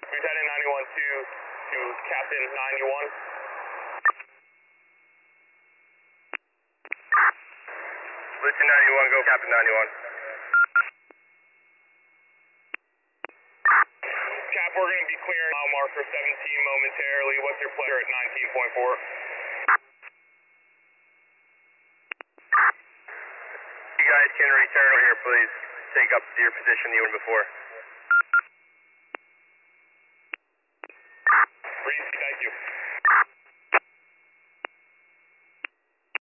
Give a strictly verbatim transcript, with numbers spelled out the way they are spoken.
Lieutenant ninety-one two to Captain ninety-one. Lieutenant ninety-one, go Captain ninety-one. Cap, we're going to be clearing mile marker seventeen momentarily. What's your pleasure at nineteen point four? You guys can return over here, please. Take up your position you were before.